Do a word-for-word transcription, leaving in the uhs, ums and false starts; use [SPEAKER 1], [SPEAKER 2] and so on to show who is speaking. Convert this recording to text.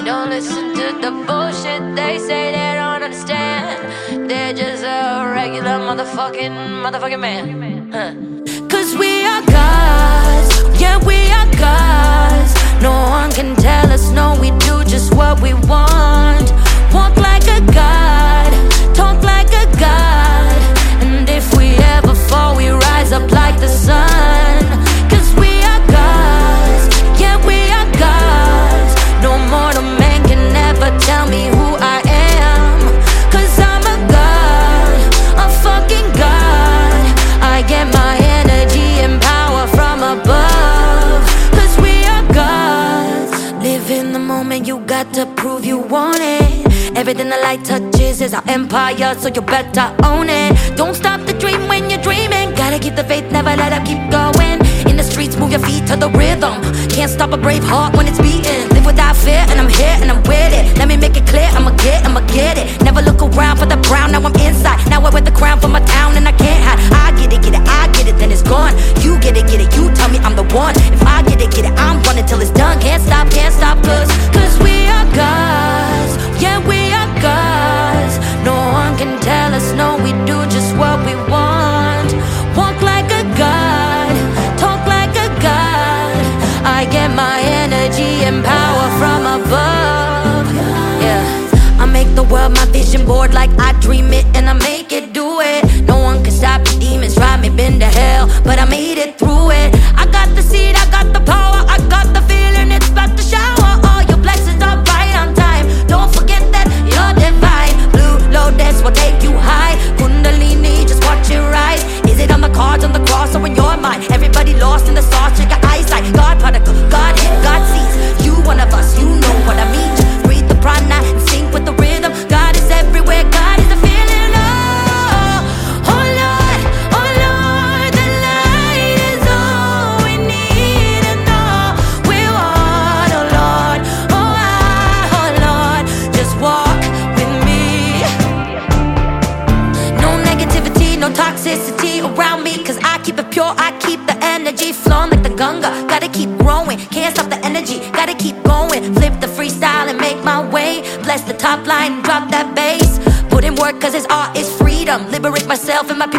[SPEAKER 1] Don't listen to the bullshit they say they don't understand. They're just a regular motherfucking, motherfucking man. Huh. Cause we are gods, yeah, we are gods. No one can tell us no, we do just what we want. Walk like a god, talk like a god. And if we ever fall, we rise up like the sun. Cause we are gods, yeah, we are gods. No mortal man can ever tell me who I am. Cause I'm a god, a fucking god. I get my energy and power from above. Cause we are gods. Live in the moment, you got to prove you want it. Everything the light touches is our empire, so you better own it. Don't stop the dream when you're dreaming. Gotta keep the faith, never let up, keep going. In the streets, move your feet to the rhythm. Can't stop a brave heart when it's beating. Live without fear, and I'm here, and I'm with it. Let me make it clear, I'ma get, I'ma get it. Never look around for the brown, now I'm inside. Now I wear the crown for my town, and I can't hide. I get it, get it, I get it, then it's gone. You get it, get it, you tell me I'm the one. If I get it, get it, I'm running till it's done. Can't stop, can't stop, cause, cause we are gods. Yeah, we are gods. No one can tell us no, we do just what we want. Walk like a god, talk like a god. I get my energy and power from above. Yeah, I make the world my vision board, like I dream it and I make it do it. No one can stop the demons, try me, been to hell, but I made it through it. I got the seed, I got the power, I got the feeling, it's about to shower. All your blessings are right on time. Don't forget that you're divine. Blue Lotus will take you high. Kundalini, just watch it rise. Is it on the cards, on the cross, or in your mind? Everybody lost in the sauce, check your eyesight. God particle, God hit, God sees. You one of us, you know what I mean. Just breathe the prana and sync with the rhythm. God is everywhere, God is a feeling. Oh, oh Lord, oh Lord, the light is all we need and all we want. Oh Lord, oh I, oh Lord, just walk with me. No negativity, no toxicity around me, cause I keep it pure, I keep the energy flowing like the Ganga. Gotta keep growing, can't stop the energy, gotta keep going. Flip the freestyle and make my way. Bless the top line and drop that bass. Put in work cause it's art is freedom. Liberate myself and my